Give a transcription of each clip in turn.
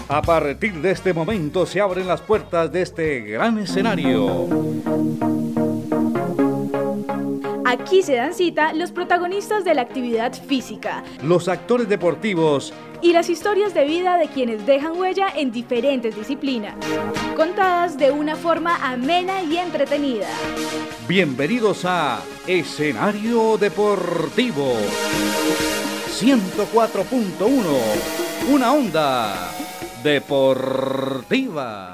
A partir de este momento se abren las puertas de este gran escenario. Aquí se dan cita los protagonistas de la actividad física, los actores deportivos y las historias de vida de quienes dejan huella en diferentes disciplinas, contadas de una forma amena y entretenida. Bienvenidos a Escenario Deportivo 104.1, una onda deportiva.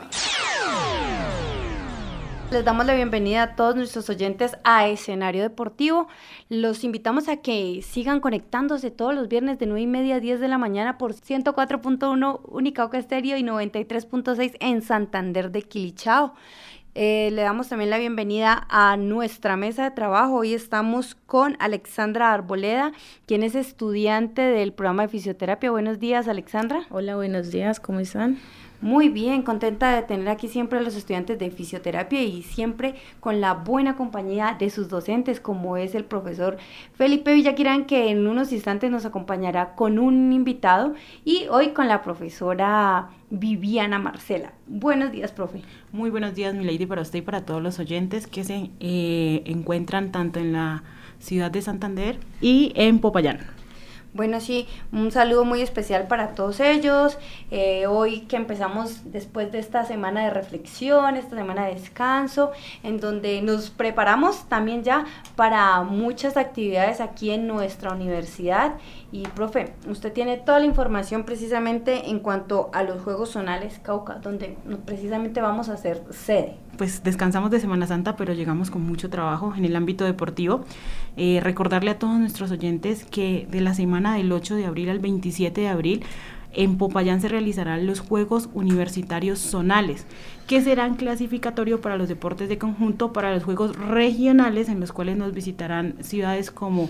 Les damos la bienvenida a todos nuestros oyentes a Escenario Deportivo. Los invitamos a que sigan conectándose todos los viernes de 9:30 a 10 de la mañana por 104.1 Unicauca Estéreo y 93.6 en Santander de Quilichao. Le damos también la bienvenida a nuestra mesa de trabajo. Hoy estamos con Alexandra Arboleda, quien es estudiante del programa de fisioterapia. Buenos días, Alexandra. Hola, buenos días, ¿cómo están? Muy bien, contenta de tener aquí siempre a los estudiantes de fisioterapia y siempre con la buena compañía de sus docentes, como es el profesor Felipe Villaquirán, que en unos instantes nos acompañará con un invitado, y hoy con la profesora Viviana Marcela. Buenos días, profe. Muy buenos días, mi lady, para usted y para todos los oyentes que se encuentran tanto en la ciudad de Santander y en Popayán. Bueno, sí, un saludo muy especial para todos ellos. Hoy que empezamos después de esta semana de reflexión, esta semana de descanso, en donde nos preparamos también ya para muchas actividades aquí en nuestra universidad. Y, profe, usted tiene toda la información precisamente en cuanto a los Juegos Zonales Cauca, donde precisamente vamos a hacer sede. Pues descansamos de Semana Santa, pero llegamos con mucho trabajo en el ámbito deportivo. Recordarle a todos nuestros oyentes que de la semana del 8 de abril al 27 de abril, en Popayán se realizarán los Juegos Universitarios Zonales, que serán clasificatorios para los deportes de conjunto, para los Juegos Regionales, en los cuales nos visitarán ciudades como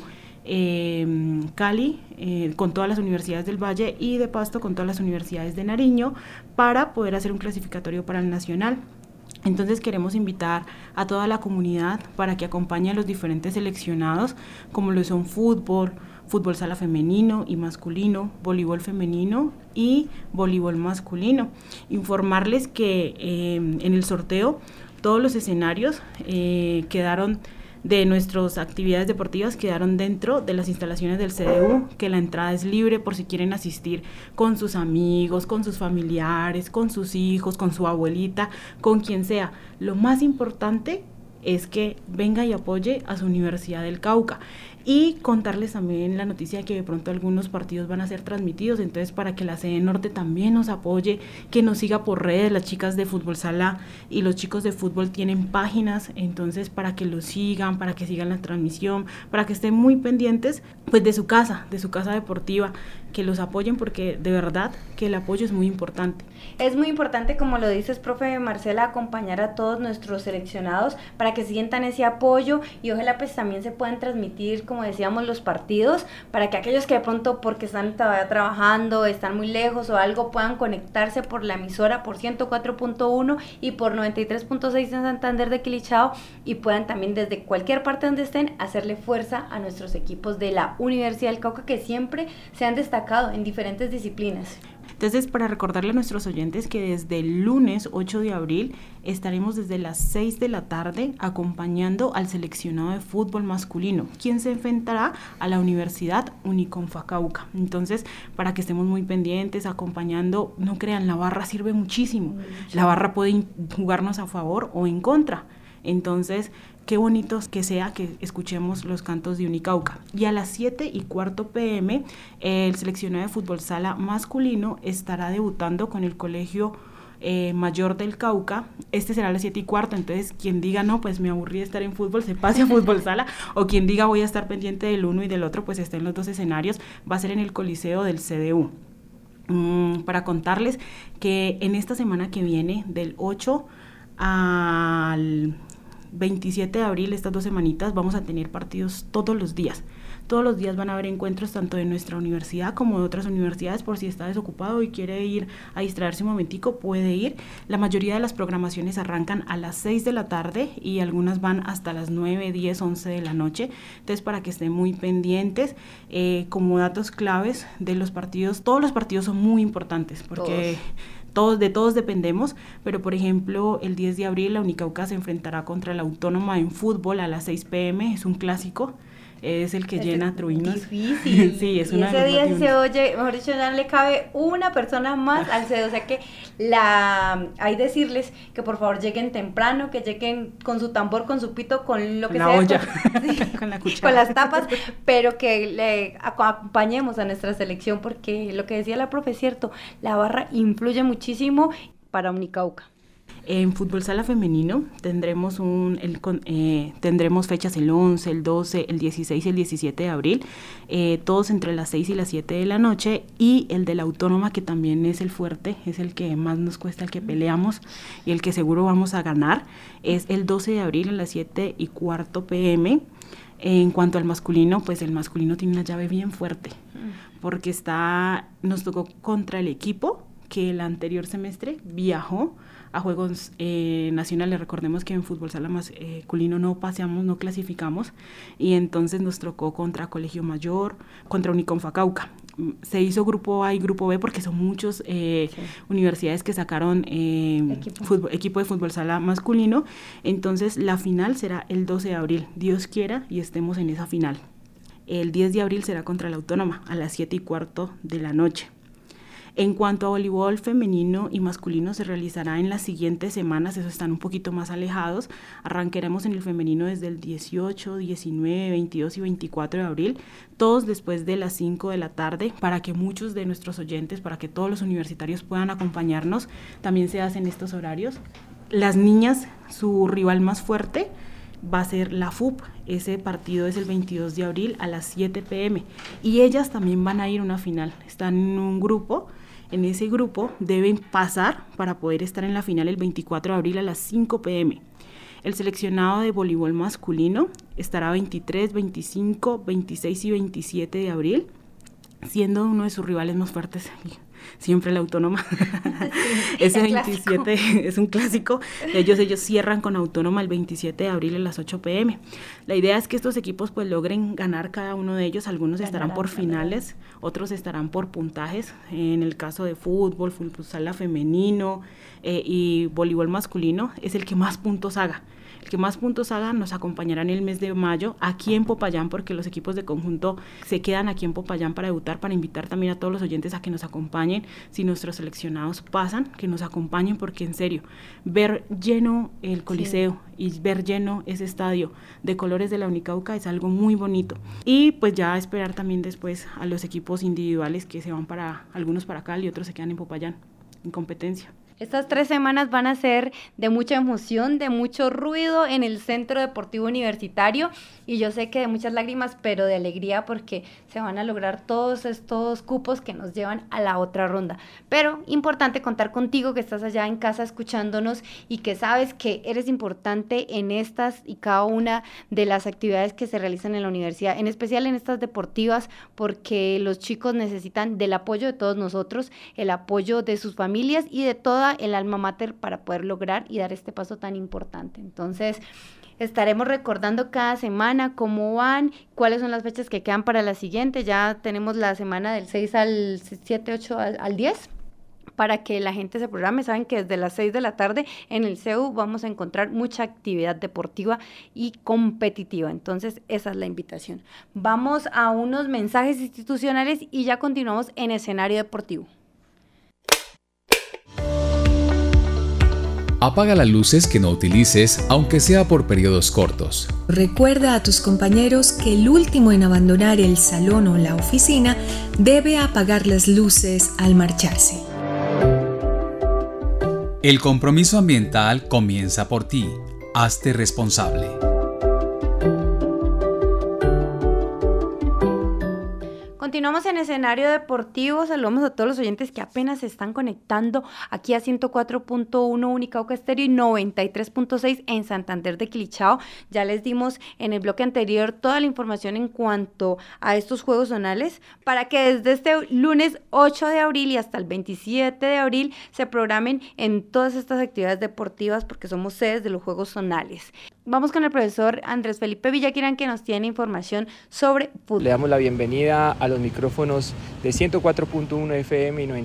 Cali, con todas las universidades del Valle, y de Pasto con todas las universidades de Nariño, para poder hacer un clasificatorio para el nacional. Entonces queremos invitar a toda la comunidad para que acompañe a los diferentes seleccionados, como lo son fútbol sala femenino y masculino, voleibol femenino y voleibol masculino. Informarles que en el sorteo todos los escenarios quedaron de nuestras actividades deportivas quedaron dentro de las instalaciones del CDU, que la entrada es libre por si quieren asistir con sus amigos, con sus familiares, con sus hijos, con su abuelita, con quien sea. Lo más importante es que venga y apoye a su Universidad del Cauca. Y contarles también la noticia de que de pronto algunos partidos van a ser transmitidos, entonces para que la sede norte también nos apoye, que nos siga por redes. Las chicas de fútbol sala y los chicos de fútbol tienen páginas, entonces para que los sigan, para que sigan la transmisión, para que estén muy pendientes pues de su casa deportiva, que los apoyen, porque de verdad que el apoyo es muy importante. Es muy importante, como lo dices, profe Marcela, acompañar a todos nuestros seleccionados para que sientan ese apoyo y ojalá pues también se puedan transmitir, como decíamos, los partidos, para que aquellos que de pronto porque están todavía trabajando, están muy lejos o algo, puedan conectarse por la emisora por 104.1 y por 93.6 en Santander de Quilichao, y puedan también desde cualquier parte donde estén hacerle fuerza a nuestros equipos de la Universidad del Cauca, que siempre se han destacado en diferentes disciplinas. Entonces, para recordarle a nuestros oyentes que desde el lunes 8 de abril estaremos desde las 6 de la tarde acompañando al seleccionado de fútbol masculino, quien se enfrentará a la Universidad Uniconfa Cauca. Entonces, para que estemos muy pendientes, acompañando, no crean, la barra sirve muchísimo. La barra puede jugarnos a favor o en contra. Entonces, qué bonito que sea que escuchemos los cantos de Unicauca. Y a las 7:15 p.m, el seleccionado de fútbol sala masculino estará debutando con el Colegio Mayor del Cauca. Este será a las 7:15, entonces quien diga no, pues me aburrí de estar en fútbol, se pase a fútbol sala, o quien diga voy a estar pendiente del uno y del otro, pues está en los dos escenarios. Va a ser en el Coliseo del CDU. Para contarles que en esta semana que viene, del 8 al 27 de abril, estas 2 semanitas, vamos a tener partidos todos los días. Todos los días van a haber encuentros tanto de nuestra universidad como de otras universidades, por si está desocupado y quiere ir a distraerse un momentico, puede ir. La mayoría de las programaciones arrancan a las 6 de la tarde y algunas van hasta las 9, 10, 11 de la noche. Entonces, para que estén muy pendientes, como datos claves de los partidos, todos los partidos son muy importantes porque de todos dependemos, pero por ejemplo el 10 de abril la Unicauca se enfrentará contra la Autónoma en fútbol a las 6 p.m, es un clásico, es el que llena truinos. Difícil. Sí, es y una ese día se oye, mejor dicho, ya no le cabe una persona más al CEDO, o sea que hay decirles que por favor lleguen temprano, que lleguen con su tambor, con su pito, con lo que sea. Olla. Sí, con la cuchara. con las tapas, pero que le acompañemos a nuestra selección, porque lo que decía la profe es cierto, la barra influye muchísimo para Unicauca. En fútbol sala femenino tendremos fechas el 11, el 12, el 16 y el 17 de abril, todos entre las 6 y las 7 de la noche, y el de la Autónoma, que también es el fuerte, es el que más nos cuesta, el que peleamos y el que seguro vamos a ganar, es el 12 de abril a las 7:15 p.m. En cuanto al masculino, pues el masculino tiene una llave bien fuerte, porque nos tocó contra el equipo que el anterior semestre viajó a Juegos Nacionales. Recordemos que en fútbol sala masculino no paseamos, no clasificamos, y entonces nos tocó contra Colegio Mayor, contra Uniconfa Cauca. Se hizo grupo A y grupo B porque son muchas universidades que sacaron equipo de fútbol sala masculino. Entonces la final será el 12 de abril, Dios quiera y estemos en esa final. El 10 de abril será contra la Autónoma a las 7:15 de la noche. En cuanto a voleibol femenino y masculino, se realizará en las siguientes semanas, esos están un poquito más alejados. Arrancaremos en el femenino desde el 18, 19, 22 y 24 de abril, todos después de las 5 de la tarde, para que muchos de nuestros oyentes, para que todos los universitarios puedan acompañarnos. También se hacen estos horarios. Las niñas, su rival más fuerte va a ser la FUP, ese partido es el 22 de abril a las 7 p.m. y ellas también van a ir a una final, están en un grupo. En ese grupo deben pasar para poder estar en la final el 24 de abril a las 5 p.m. El seleccionado de voleibol masculino estará 23, 25, 26 y 27 de abril, siendo uno de sus rivales más fuertes, siempre la Autónoma. Ese 27 clásico. Es un clásico. Ellos cierran con Autónoma el 27 de abril a las 8 p.m. La idea es que estos equipos pues logren ganar cada uno de ellos. Algunos estarán por finales, otros estarán por puntajes. En el caso de fútbol sala femenino y voleibol masculino, es el que más puntos haga. El que más puntos haga nos acompañará en el mes de mayo aquí en Popayán, porque los equipos de conjunto se quedan aquí en Popayán para debutar, para invitar también a todos los oyentes a que nos acompañen. Si nuestros seleccionados pasan, que nos acompañen, porque en serio, ver lleno el Coliseo y ver lleno ese estadio de colores de la Unicauca es algo muy bonito. Y pues ya esperar también después a los equipos individuales que se van algunos para Cali y otros se quedan en Popayán, en competencia. Estas 3 semanas van a ser de mucha emoción, de mucho ruido en el Centro Deportivo Universitario, y yo sé que de muchas lágrimas, pero de alegría, porque se van a lograr todos estos cupos que nos llevan a la otra ronda. Pero importante contar contigo, que estás allá en casa escuchándonos y que sabes que eres importante en estas y cada una de las actividades que se realizan en la universidad, en especial en estas deportivas, porque los chicos necesitan del apoyo de todos nosotros, el apoyo de sus familias y de toda el alma mater para poder lograr y dar este paso tan importante. Entonces, estaremos recordando cada semana cómo van, cuáles son las fechas que quedan para la siguiente. Ya tenemos la semana del 6 al 7, 8 al 10, para que la gente se programe. Saben que desde las 6 de la tarde en el CEU vamos a encontrar mucha actividad deportiva y competitiva. Entonces, esa es la invitación. Vamos a unos mensajes institucionales y ya continuamos en Escenario Deportivo. Apaga las luces que no utilices, aunque sea por periodos cortos. Recuerda a tus compañeros que el último en abandonar el salón o la oficina debe apagar las luces al marcharse. El compromiso ambiental comienza por ti. Hazte responsable. Continuamos en escenario deportivo. Saludamos a todos los oyentes que apenas se están conectando aquí a 104.1 Unicauca Estéreo y 93.6 en Santander de Quilichao. Ya les dimos en el bloque anterior toda la información en cuanto a estos juegos zonales para que desde este lunes 8 de abril y hasta el 27 de abril se programen en todas estas actividades deportivas porque somos sedes de los juegos zonales. Vamos con el profesor Andrés Felipe Villaquirán, que nos tiene información sobre fútbol. Le damos la bienvenida a los micrófonos de 104.1 FM y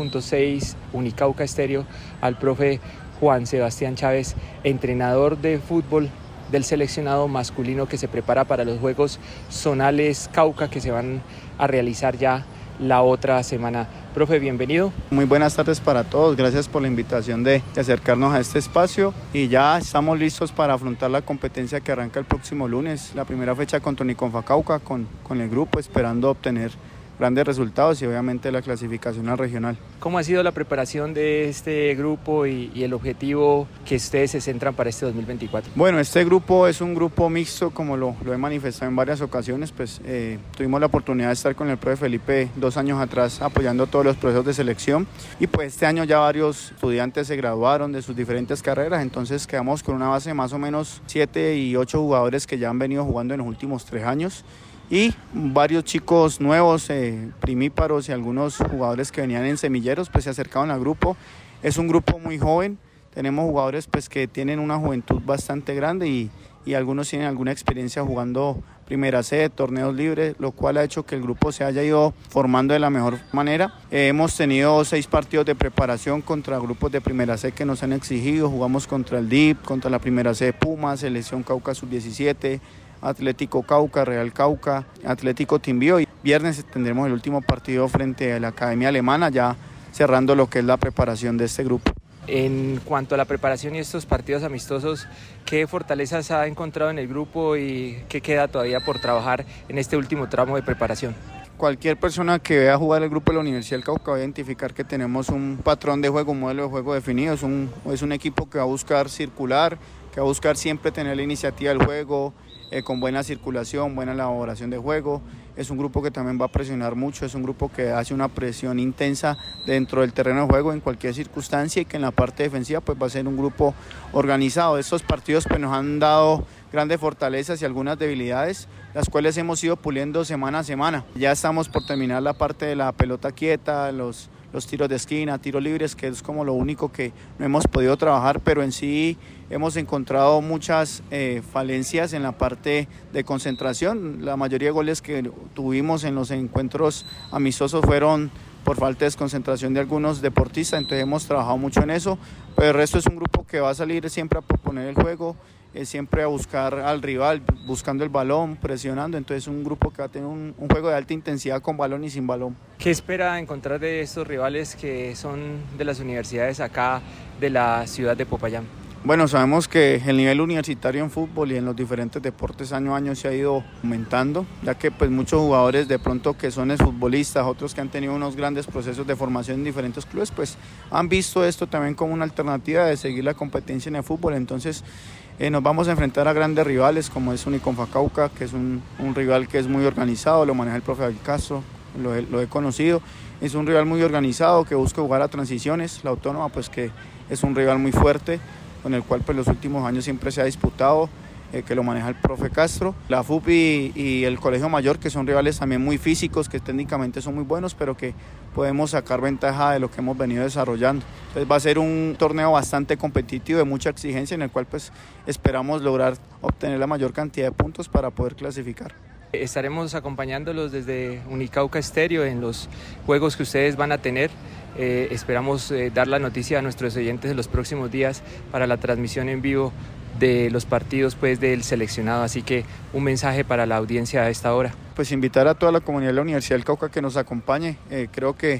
93.6 Unicauca Estéreo al profe Juan Sebastián Chávez, entrenador de fútbol del seleccionado masculino que se prepara para los Juegos Zonales Cauca que se van a realizar ya la otra semana. Profe, bienvenido. Muy buenas tardes para todos, gracias por la invitación de acercarnos a este espacio y ya estamos listos para afrontar la competencia que arranca el próximo lunes, la primera fecha contra Uniconfa Cauca con el grupo, esperando obtener grandes resultados y obviamente la clasificación al regional. ¿Cómo ha sido la preparación de este grupo y el objetivo que ustedes se centran para este 2024? Bueno, este grupo es un grupo mixto, como lo he manifestado en varias ocasiones, pues tuvimos la oportunidad de estar con el profe Felipe 2 años atrás apoyando todos los procesos de selección y pues este año ya varios estudiantes se graduaron de sus diferentes carreras, entonces quedamos con una base de más o menos 7 y 8 jugadores que ya han venido jugando en los últimos 3 años. Y varios chicos nuevos, primíparos y algunos jugadores que venían en semilleros, pues se acercaron al grupo. Es un grupo muy joven, tenemos jugadores pues que tienen una juventud bastante grande y algunos tienen alguna experiencia jugando Primera C, torneos libres, lo cual ha hecho que el grupo se haya ido formando de la mejor manera. Hemos tenido 6 partidos de preparación contra grupos de Primera C que nos han exigido, jugamos contra el DIP, contra la Primera C Puma, Selección Cauca Sub-17, Atlético Cauca, Real Cauca, Atlético Timbío y viernes tendremos el último partido frente a la Academia Alemana, ya cerrando lo que es la preparación de este grupo. En cuanto a la preparación y estos partidos amistosos, ¿qué fortalezas ha encontrado en el grupo y qué queda todavía por trabajar en este último tramo de preparación? Cualquier persona que vea jugar el grupo de la Universidad del Cauca va a identificar que tenemos un patrón de juego, un modelo de juego definido, es un equipo que va a buscar circular, que va a buscar siempre tener la iniciativa del juego, con buena circulación, buena elaboración de juego. Es un grupo que también va a presionar mucho, es un grupo que hace una presión intensa dentro del terreno de juego en cualquier circunstancia y que en la parte defensiva pues va a ser un grupo organizado. Estos partidos pues nos han dado grandes fortalezas y algunas debilidades, las cuales hemos ido puliendo semana a semana. Ya estamos por terminar la parte de la pelota quieta, los tiros de esquina, tiros libres, que es como lo único que no hemos podido trabajar, pero en sí hemos encontrado muchas falencias en la parte de concentración. La mayoría de goles que tuvimos en los encuentros amistosos fueron por falta de concentración de algunos deportistas, entonces hemos trabajado mucho en eso, pero el resto es un grupo que va a salir siempre a proponer el juego, siempre a buscar al rival, buscando el balón, presionando, entonces es un grupo que va a tener un juego de alta intensidad con balón y sin balón. ¿Qué espera encontrar de estos rivales que son de las universidades acá de la ciudad de Popayán? Bueno, sabemos que el nivel universitario en fútbol y en los diferentes deportes año a año se ha ido aumentando, ya que pues muchos jugadores de pronto que son futbolistas, otros que han tenido unos grandes procesos de formación en diferentes clubes, pues han visto esto también como una alternativa de seguir la competencia en el fútbol. Entonces nos vamos a enfrentar a grandes rivales como es Uniconfa Cauca, que es un rival que es muy organizado, lo maneja el profe David Castro, lo he conocido, es un rival muy organizado que busca jugar a transiciones. La Autónoma pues que es un rival muy fuerte, con el cual pues los últimos años siempre se ha disputado, que lo maneja el profe Castro. La FUP y el Colegio Mayor, que son rivales también muy físicos, que técnicamente son muy buenos, pero que podemos sacar ventaja de lo que hemos venido desarrollando. Entonces va a ser un torneo bastante competitivo, de mucha exigencia, en el cual pues esperamos lograr obtener la mayor cantidad de puntos para poder clasificar. Estaremos acompañándolos desde Unicauca Estéreo en los juegos que ustedes van a tener. Esperamos dar la noticia a nuestros oyentes de los próximos días para la transmisión en vivo de los partidos pues del seleccionado, así que un mensaje para la audiencia a esta hora. Pues invitar a toda la comunidad de la Universidad del Cauca que nos acompañe. Creo que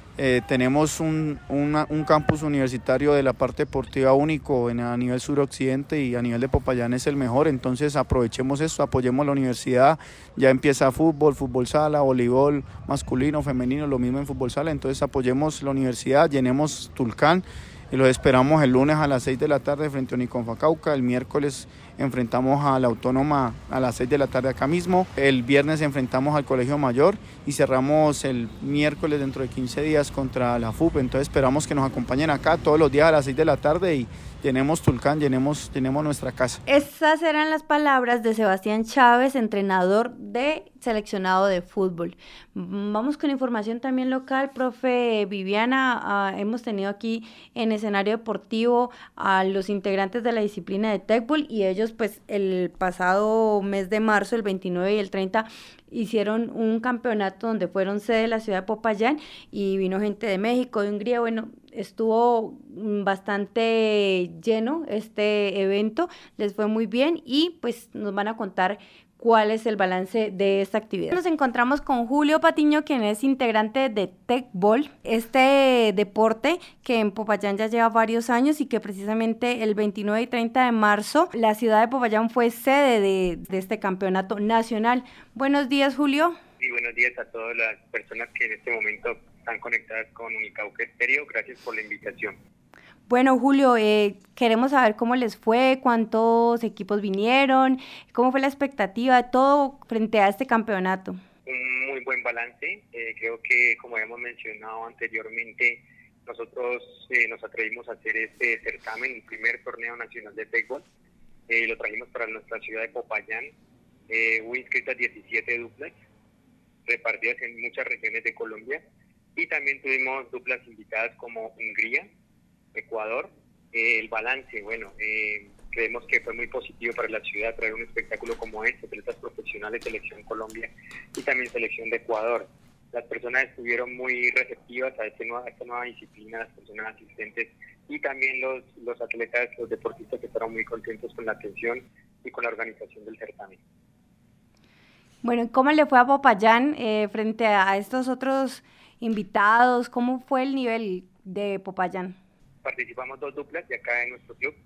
tenemos un campus universitario de la parte deportiva único a nivel suroccidente, y a nivel de Popayán es el mejor, entonces aprovechemos esto, apoyemos la universidad. Ya empieza fútbol sala, voleibol masculino, femenino, lo mismo en fútbol sala, entonces apoyemos la universidad, llenemos Tulcán. y los esperamos el lunes a las 6 de la tarde frente a Uniconfa Cauca. El miércoles enfrentamos a la Autónoma a las 6 de la tarde acá mismo. El viernes enfrentamos al Colegio Mayor y cerramos el miércoles dentro de 15 días contra la FUP. Entonces esperamos que nos acompañen acá todos los días a las 6 de la tarde y llenemos Tulcán, llenemos nuestra casa. Esas eran las palabras de Sebastián Chávez, entrenador de seleccionado de fútbol. Vamos con información también local, profe Viviana. Hemos tenido aquí en escenario deportivo a los integrantes de la disciplina de Tecbol y ellos pues el pasado mes de marzo, el 29 y el 30, hicieron un campeonato donde fueron sede de la ciudad de Popayán y vino gente de México, de Hungría. Bueno, estuvo bastante lleno este evento, les fue muy bien y pues nos van a contar cuál es el balance de esta actividad. Nos encontramos con Julio Patiño, quien es integrante de Tecbol, este deporte que en Popayán ya lleva varios años y que precisamente el 29 y 30 de marzo la ciudad de Popayán fue sede de este campeonato nacional. Buenos días, Julio. Y buenos días a todas las personas que en este momento están conectadas con Unicauca Estéreo. Gracias por la invitación. Bueno, Julio, queremos saber cómo les fue, cuántos equipos vinieron, cómo fue la expectativa de todo frente a este campeonato. Un muy buen balance. Creo que, como hemos mencionado anteriormente, nosotros nos atrevimos a hacer este certamen, el primer torneo nacional de Tecbol. Lo trajimos para nuestra ciudad de Popayán. Hubo inscritas 17 duplas, repartidas en muchas regiones de Colombia. Y también tuvimos duplas invitadas como Hungría, Ecuador. El balance, bueno, creemos que fue muy positivo para la ciudad traer un espectáculo como este, atletas profesionales, Selección Colombia y también Selección de Ecuador. Las personas estuvieron muy receptivas a esta nueva disciplina, las personas asistentes y también los atletas, los deportistas que estaban muy contentos con la atención y con la organización del certamen. Bueno, ¿cómo le fue a Popayán frente a estos otros invitados? ¿Cómo fue el nivel de Popayán? Participamos 2 duplas de acá en nuestro club.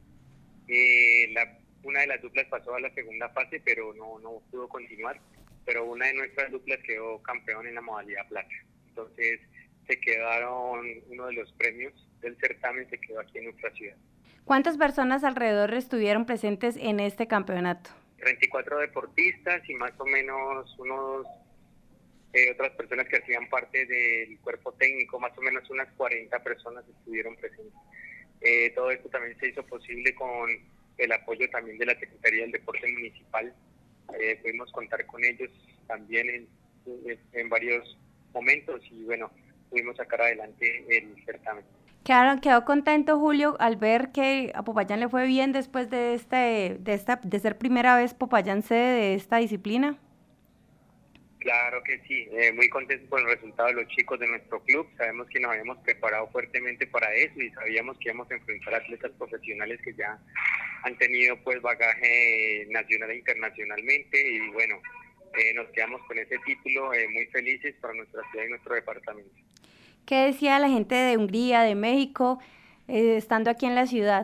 Una de las duplas pasó a la segunda fase, pero no pudo continuar. Pero una de nuestras duplas quedó campeón en la modalidad plata. Entonces se quedaron, uno de los premios del certamen se quedó aquí en nuestra ciudad. ¿Cuántas personas alrededor estuvieron presentes en este campeonato? 34 deportistas y más o menos otras personas que hacían parte del cuerpo técnico, más o menos unas 40 personas estuvieron presentes. Todo esto también se hizo posible con el apoyo también de la Secretaría del Deporte Municipal. Pudimos contar con ellos también en varios momentos y bueno, pudimos sacar adelante el certamen. ¿Quedó contento, Julio, al ver que a Popayán le fue bien después de ser primera vez Popayán sede de esta disciplina? Claro que sí, muy contento por el resultado de los chicos de nuestro club. Sabemos que nos habíamos preparado fuertemente para eso y sabíamos que íbamos a enfrentar atletas profesionales que ya han tenido pues bagaje nacional e internacionalmente y bueno, nos quedamos con ese título muy felices para nuestra ciudad y nuestro departamento. ¿Qué decía la gente de Hungría, de México, estando aquí en la ciudad?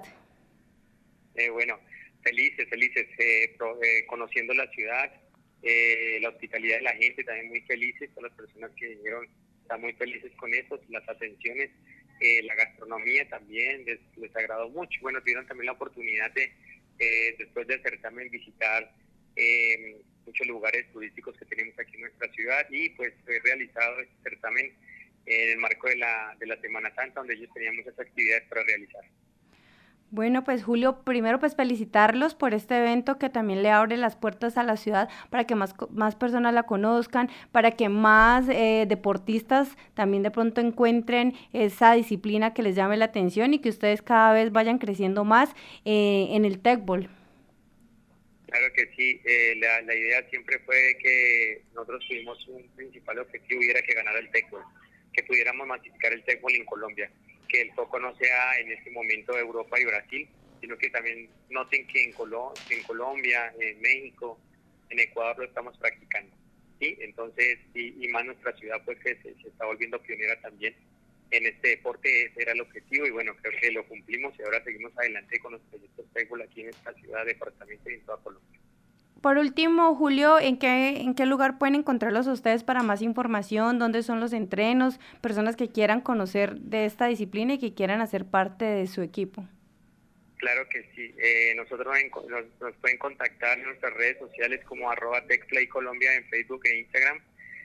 Bueno, felices, conociendo la ciudad. La hospitalidad de la gente también muy felices, todas las personas que vinieron están muy felices con eso, las atenciones, la gastronomía también les agradó mucho. Bueno, tuvieron también la oportunidad de después del certamen visitar muchos lugares turísticos que tenemos aquí en nuestra ciudad y pues he realizado este certamen en el marco de la Semana Santa, donde ellos tenían muchas actividades para realizar. Bueno, pues Julio, primero pues felicitarlos por este evento que también le abre las puertas a la ciudad para que más personas la conozcan, para que más deportistas también de pronto encuentren esa disciplina que les llame la atención y que ustedes cada vez vayan creciendo más en el Tecbol. Claro que sí, la idea siempre fue que nosotros tuvimos un principal objetivo y era que ganara el Tecbol, que pudiéramos masificar el Tecbol en Colombia. Que el foco no sea en este momento Europa y Brasil, sino que también noten que en Colombia, en México, en Ecuador lo estamos practicando. ¿Sí? Entonces, y más nuestra ciudad pues que se está volviendo pionera también en este deporte, ese era el objetivo y bueno, creo que lo cumplimos y ahora seguimos adelante con los proyectos Tecbol aquí en esta ciudad, departamento y en toda Colombia. Por último, Julio, ¿en qué lugar pueden encontrarlos ustedes para más información? ¿Dónde son los entrenos? Personas que quieran conocer de esta disciplina y que quieran hacer parte de su equipo. Claro que sí. Nosotros nos pueden contactar en nuestras redes sociales como @TechPlayColombia en Facebook e Instagram.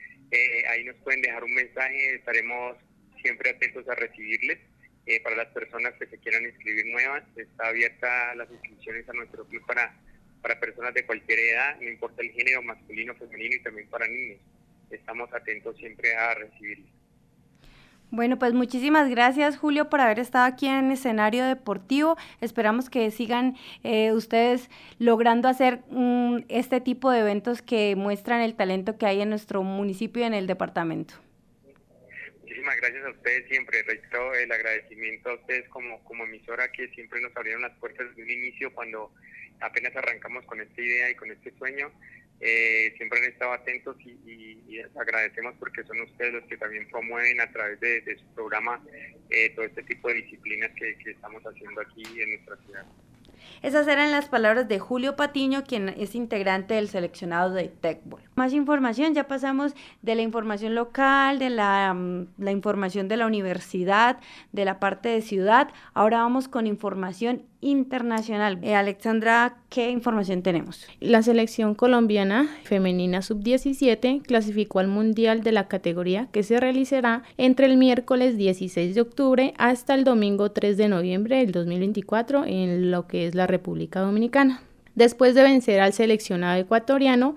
Ahí nos pueden dejar un mensaje, estaremos siempre atentos a recibirles. Para las personas que se quieran inscribir nuevas, está abierta las inscripciones a nuestro club para personas de cualquier edad, no importa el género, masculino, femenino y también para niños. Estamos atentos siempre a recibirlos. Bueno, pues muchísimas gracias, Julio, por haber estado aquí en Escenario Deportivo. Esperamos que sigan ustedes logrando hacer este tipo de eventos que muestran el talento que hay en nuestro municipio y en el departamento. Muchísimas gracias a ustedes siempre. Reitero el agradecimiento a ustedes como emisora que siempre nos abrieron las puertas desde un inicio cuando apenas arrancamos con esta idea y con este sueño. Siempre han estado atentos y les agradecemos porque son ustedes los que también promueven a través de su programa todo este tipo de disciplinas que estamos haciendo aquí en nuestra ciudad. Esas eran las palabras de Julio Patiño, quien es integrante del seleccionado de Tecbol. Más información, ya pasamos de la información local, de la información de la universidad, de la parte de ciudad. Ahora vamos con información internacional. Alexandra, ¿qué información tenemos? La selección colombiana femenina sub-17 clasificó al Mundial de la categoría que se realizará entre el miércoles 16 de octubre hasta el domingo 3 de noviembre del 2024 en lo que es la República Dominicana. Después de vencer al seleccionado ecuatoriano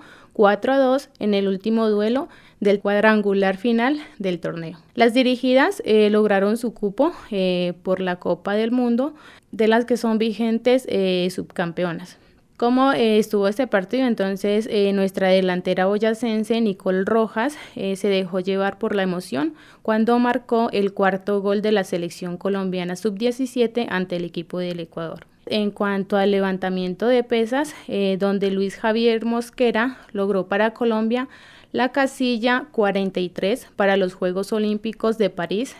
4-2 en el último duelo del cuadrangular final del torneo. Las dirigidas lograron su cupo por la Copa del Mundo, de las que son vigentes subcampeonas. ¿Cómo estuvo este partido? Entonces nuestra delantera boyacense Nicole Rojas se dejó llevar por la emoción cuando marcó el cuarto gol de la selección colombiana sub-17 ante el equipo del Ecuador. En cuanto al levantamiento de pesas, donde Luis Javier Mosquera logró para Colombia la casilla 43 para los Juegos Olímpicos de París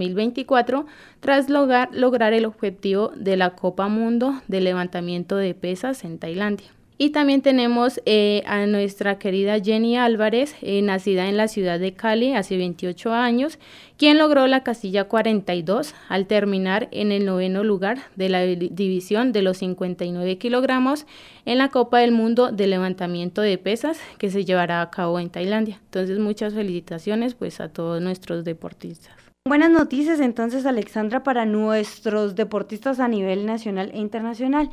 2024, tras lograr el objetivo de la Copa Mundo de levantamiento de pesas en Tailandia. Y también tenemos a nuestra querida Jenny Álvarez, nacida en la ciudad de Cali hace 28 años, quien logró la casilla 42 al terminar en el 9º lugar de la división de los 59 kilogramos en la Copa del Mundo de levantamiento de pesas que se llevará a cabo en Tailandia. Entonces, muchas felicitaciones pues a todos nuestros deportistas. Buenas noticias entonces, Alexandra, para nuestros deportistas a nivel nacional e internacional.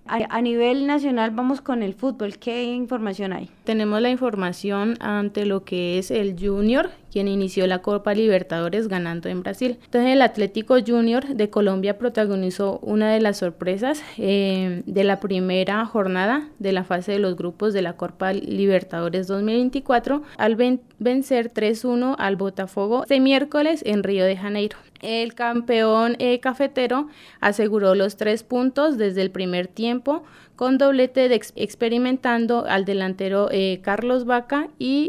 A nivel nacional vamos con el fútbol. ¿Qué información hay? Tenemos la información ante lo que es el Junior, quien inició la Copa Libertadores ganando en Brasil. Entonces el Atlético Junior de Colombia protagonizó una de las sorpresas de la primera jornada de la fase de los grupos de la Copa Libertadores 2024 al vencer 3-1 al Botafogo este miércoles en Río de Janeiro. El campeón cafetero aseguró los 3 puntos desde el primer tiempo con doblete experimentando al delantero Carlos Vaca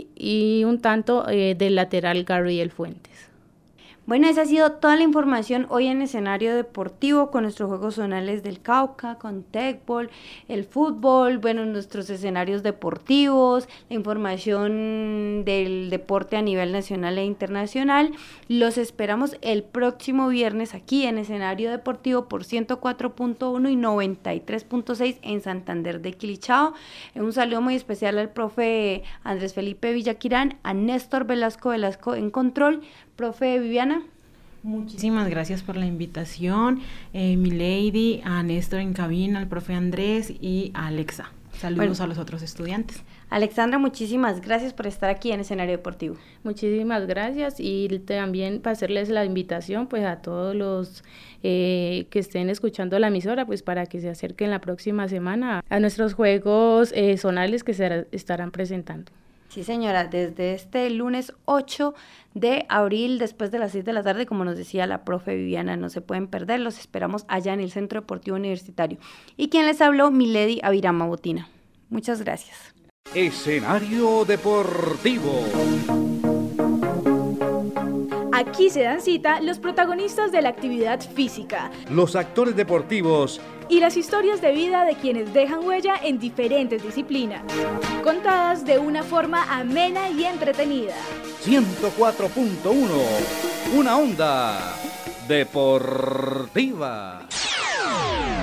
y un tanto del lateral Gabriel Fuentes. Bueno, esa ha sido toda la información hoy en Escenario Deportivo con nuestros Juegos Zonales del Cauca, con Tecbol, el fútbol, bueno, nuestros escenarios deportivos, la información del deporte a nivel nacional e internacional. Los esperamos el próximo viernes aquí en Escenario Deportivo por 104.1 y 93.6 en Santander de Quilichao. Un saludo muy especial al profe Andrés Felipe Villaquirán, a Néstor Velasco en control. Profe Viviana. Muchísimas gracias por la invitación, Milady, a Néstor en cabina, al profe Andrés y a Alexa. Saludos a los otros estudiantes. Alexandra, muchísimas gracias por estar aquí en Escenario Deportivo. Muchísimas gracias y también para hacerles la invitación pues a todos los que estén escuchando la emisora pues para que se acerquen la próxima semana a nuestros juegos zonales que se estarán presentando. Sí, señora, desde este lunes 8 de abril, después de las 6 de la tarde, como nos decía la profe Viviana, no se pueden perder, los esperamos allá en el Centro Deportivo Universitario. Y quien les habló, Milady Avirama Botina. Muchas gracias. Escenario Deportivo. Aquí se dan cita los protagonistas de la actividad física, los actores deportivos y las historias de vida de quienes dejan huella en diferentes disciplinas, contadas de una forma amena y entretenida. 104.1, una onda deportiva.